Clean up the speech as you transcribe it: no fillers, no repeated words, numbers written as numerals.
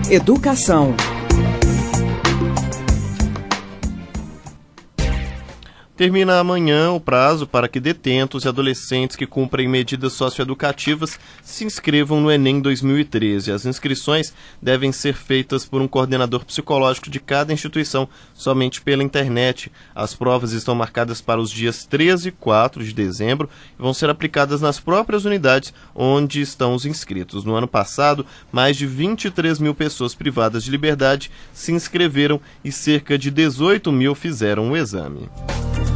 Educação. Termina amanhã o prazo para que detentos e adolescentes que cumprem medidas socioeducativas se inscrevam no Enem 2013. As inscrições devem ser feitas por um coordenador psicológico de cada instituição, somente pela internet. As provas estão marcadas para os dias 13 e 4 de dezembro e vão ser aplicadas nas próprias unidades onde estão os inscritos. No ano passado, mais de 23 mil pessoas privadas de liberdade se inscreveram e cerca de 18 mil fizeram o exame.